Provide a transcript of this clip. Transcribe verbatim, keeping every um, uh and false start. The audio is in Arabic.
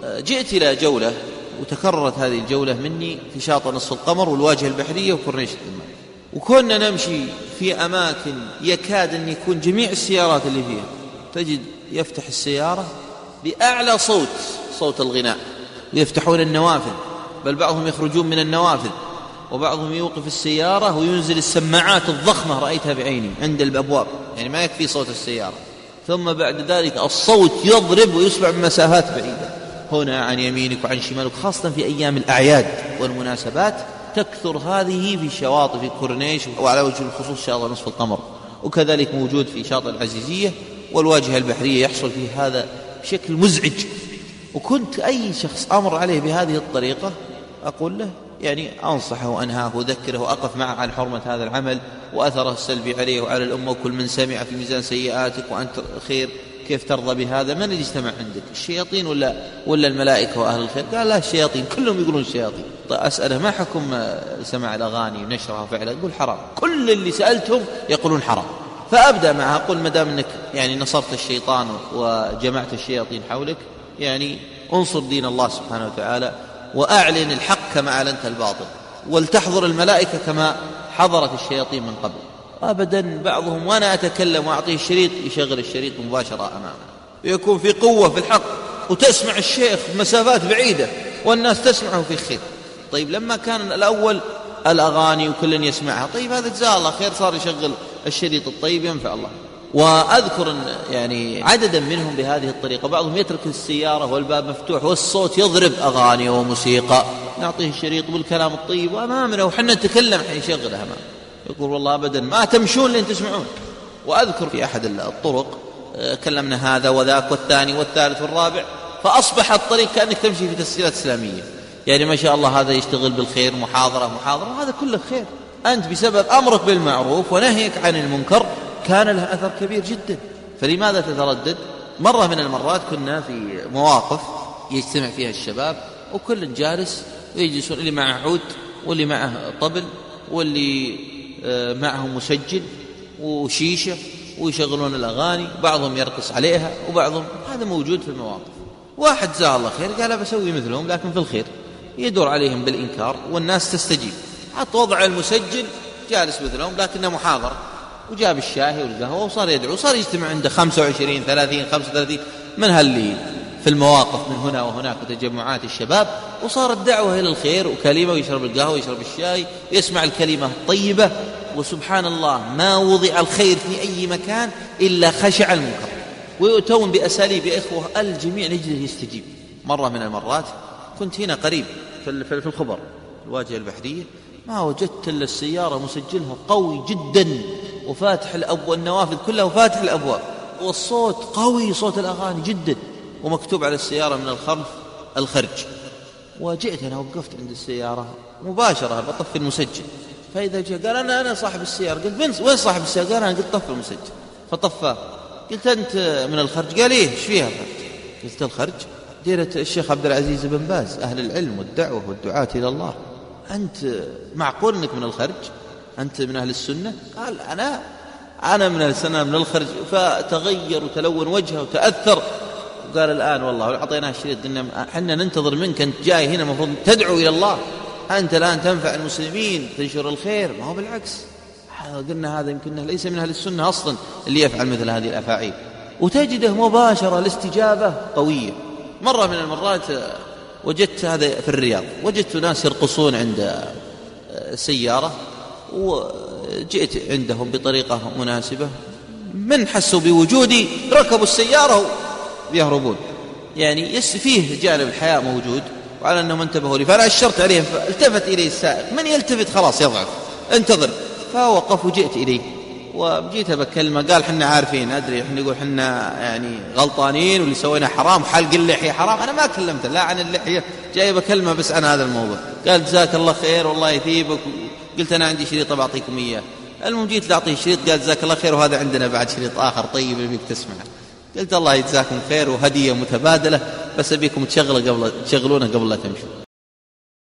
جئت إلى جولة وتكررت هذه الجولة مني في شاطئ نصف القمر والواجهة البحرية وكورنيش الدمام، وكنا نمشي في أماكن يكاد أن يكون جميع السيارات اللي فيها تجد يفتح السيارة بأعلى صوت، صوت الغناء، ويفتحون النوافذ، بل بعضهم يخرجون من النوافذ، وبعضهم يوقف السيارة وينزل السماعات الضخمة رأيتها بعيني عند الأبواب، يعني ما يكفي صوت السيارة، ثم بعد ذلك الصوت يضرب ويسمع من مسافات بعيدة هنا عن يمينك وعن شمالك، خاصة في أيام الأعياد والمناسبات تكثر هذه في شواطئ في كورنيش، وعلى وجه الخصوص شاطئ نصف القمر، وكذلك موجود في شاطئ العزيزية والواجهة البحرية يحصل فيه هذا بشكل مزعج. وكنت أي شخص أمر عليه بهذه الطريقة أقول له يعني أنصحه وأنهاه وأذكره وأقف معه عن حرمة هذا العمل وأثره السلبي عليه وعلى الأمة، وكل من سمع في ميزان سيئاتك وأنت خير، كيف ترضى بهذا؟ من اللي اجتمع عندك؟ الشياطين ولا ولا الملائكة وأهل الخير؟ قال لا الشياطين، كلهم يقولون الشياطين. طيب أسأله ما حكم سماع الأغاني ونشرها وفعلها؟ يقول حرام. كل اللي سألتهم يقولون حرام. فأبدأ معه أقول ما دام أنك يعني نصرت الشيطان وجمعت الشياطين حولك، يعني انصر دين الله سبحانه وتعالى وأعلن الحق كما أعلنت الباطل، ولتحضر الملائكة كما حضرت الشياطين من قبل. أبدا بعضهم وأنا أتكلم وأعطيه الشريط يشغل الشريط مباشرة أمامه، ويكون في قوة في الحق، وتسمع الشيخ مسافات بعيدة والناس تسمعه في خير. طيب لما كان الأول الأغاني وكل يسمعها، طيب هذا جزاه الله خير، صار يشغل الشريط الطيب ينفع الله. وأذكر أن يعني عددا منهم بهذه الطريقة، بعضهم يترك السيارة والباب مفتوح والصوت يضرب أغاني وموسيقى، نعطيه الشريط بالكلام الطيب وأمامنا وحنا نتكلم حين يشغلها أمامنا، يقول والله أبدا ما تمشون لين تسمعون. وأذكر في أحد الطرق كلمنا هذا وذاك والثاني والثالث والرابع، فأصبح الطريق كأنك تمشي في تسجيلات إسلامية، يعني ما شاء الله هذا يشتغل بالخير، محاضرة محاضرة، وهذا كله خير. أنت بسبب أمرك بالمعروف ونهيك عن المنكر كان له أثر كبير جدا، فلماذا تتردد؟ مرة من المرات كنا في مواقف يجتمع فيها الشباب وكل جالس ويجلسون، اللي معه عود واللي معه طبل واللي معه مسجل وشيشة ويشغلون الأغاني، بعضهم يرقص عليها وبعضهم، هذا موجود في المواقف. واحد جزاه الله خير قال بسوي مثلهم لكن في الخير، يدور عليهم بالإنكار والناس تستجيب، حط وضع المسجل جالس مثلهم لكنه محاضر، وجاب الشاهي والقهوة وصار يدعو، وصار يجتمع عنده خمسة وعشرين ثلاثين خمسة وثلاثين من هاللي في المواقف من هنا وهناك وتجمعات الشباب، وصارت دعوة إلى الخير وكلمة، ويشرب القهوة ويشرب الشاي ويسمع الكلمة الطيبة. وسبحان الله ما وضع الخير في أي مكان إلا خشع المنكر، ويؤتون بأساليب يا إخوة الجميع لجله يستجيب. مرة من المرات كنت هنا قريب في الخبر الواجهة البحرية، ما وجدت إلا السيارة مسجلها قوي جدا وفاتح الأبواب، النوافذ كلها وفاتح الأبواب، والصوت قوي، صوت الأغاني جدا، ومكتوب على السيارة من الخلف الخرج. وجئت أنا وقفت عند السيارة مباشرة بطفي المسجل، فإذا جاء قال أنا أنا صاحب السيارة. قلت وين صاحب السيارة؟ قال أنا. قلت طفي المسجل، فطفاه. قلت أنت من الخرج؟ قال إيه، إيش فيها؟ قلت الخرج ديرة الشيخ عبد العزيز بن باز، أهل العلم والدعوة والدعاة إلى الله، أنت معقول أنك من الخرج؟ أنت من أهل السنة؟ قال أنا أنا من أهل السنة من الخرج. فتغير وتلون وجهه وتأثر، وقال الآن والله أعطيناه الشريط قلنا حنا ننتظر منك، أنت جاي هنا مفروض تدعو إلى الله، أنت الآن تنفع المسلمين تنشر الخير، ما هو بالعكس. قلنا هذا يمكن ليس من أهل السنة أصلا اللي يفعل مثل هذه الأفاعيل، وتجده مباشرة الاستجابة قوية. مرة من المرات وجدت هذا في الرياض، وجدت ناس يرقصون عند سيارة، وجئت عندهم بطريقة مناسبة، من حسوا بوجودي ركبوا السيارة ويهربون، يعني فيه جانب الحياء موجود، وعلى أنهم انتبهوا لي، فأنا أشرت عليهم فالتفت إلي السائق، من يلتفت خلاص يضعف، انتظر. فوقف وجئت إليه وجيت بكلمة، قال حنا عارفين، أدري حنا نقول حنا يعني غلطانين واللي سوينا حرام، حلق اللحية حرام. أنا ما كلمته لا عن اللحية، جاي بكلمة بس عن هذا الموضوع. قال جزاك الله خير والله يثيبك. قلت أنا عندي شريط بعطيكم إياه. المهم جيت لأعطيه شريط، قال جزاك الله خير وهذا عندنا بعد شريط آخر طيب يبيك تسمعه. قلت الله يجزاكم خير وهدية متبادلة، بس أبيكم تشغلونه قبل تشغلونه قبل لا تمشوا.